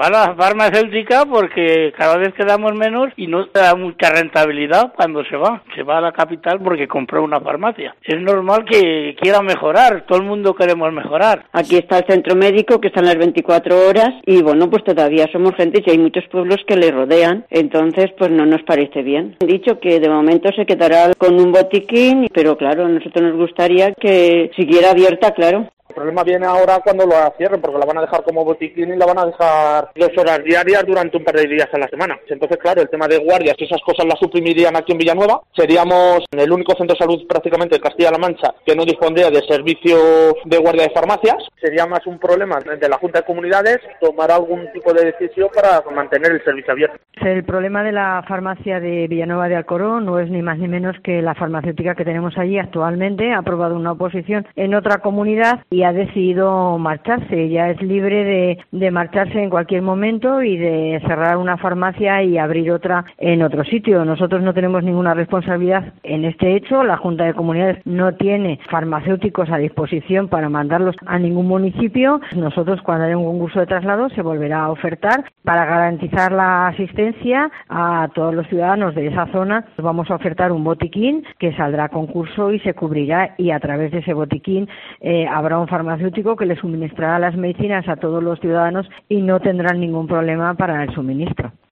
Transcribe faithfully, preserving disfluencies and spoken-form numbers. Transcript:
va la farmacéutica porque cada vez quedamos menos y no da mucha rentabilidad cuando se va. Se va a la capital porque compró una farmacia. Es normal que quiera mejorar, todo el mundo queremos mejorar. Aquí está el centro médico que están las veinticuatro horas y bueno, pues todavía somos gente y hay muchos pueblos que le rodean, entonces pues no nos parece bien. Han dicho que de momento se quedará con un botiquín, pero claro, a nosotros nos gustaría que siguiera abierta, claro. El problema viene ahora cuando lo cierren, porque la van a dejar como botiquín y la van a dejar dos horas diarias durante un par de días a la semana. Entonces, claro, el tema de guardias y esas cosas las suprimirían aquí en Villanueva. Seríamos el único centro de salud prácticamente de Castilla-La Mancha que no dispondría de servicio de guardia de farmacias. Sería más un problema de la Junta de Comunidades tomar algún tipo de decisión para mantener el servicio abierto. El problema de la farmacia de Villanueva de Alcorón no es ni más ni menos que la farmacéutica que tenemos allí actualmente ha aprobado una oposición en otra comunidad y ha decidido marcharse. Ella es libre de, de marcharse en cualquier momento y de cerrar una farmacia y abrir otra en otro sitio. Nosotros no tenemos ninguna responsabilidad en este hecho. La Junta de Comunidades no tiene farmacéuticos a disposición para mandarlos a ningún municipio. Nosotros, cuando haya un concurso de traslado, se volverá a ofertar para garantizar la asistencia a todos los ciudadanos de esa zona. Vamos a ofertar un botiquín que saldrá a concurso y se cubrirá, y a través de ese botiquín eh, habrá un farmacéutico que le suministrará las medicinas a todos los ciudadanos y no tendrán ningún problema para el suministro.